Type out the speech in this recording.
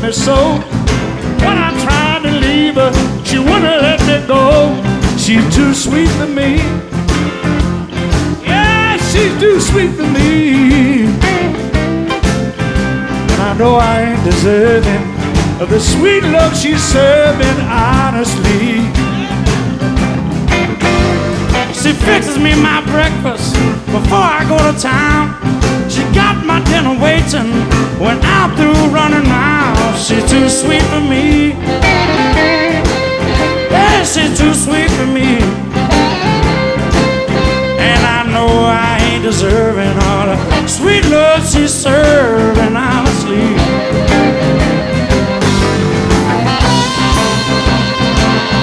me so. When I tried to leave her, she wouldn't let me go. She's too sweet for me. Yeah, she's too sweet for me. And I know I ain't deserving of the sweet love she's serving, honestly. She fixes me my breakfast before I go to town. She got my dinner waiting when I'm through running now. She's too sweet for me. Yeah, she's too sweet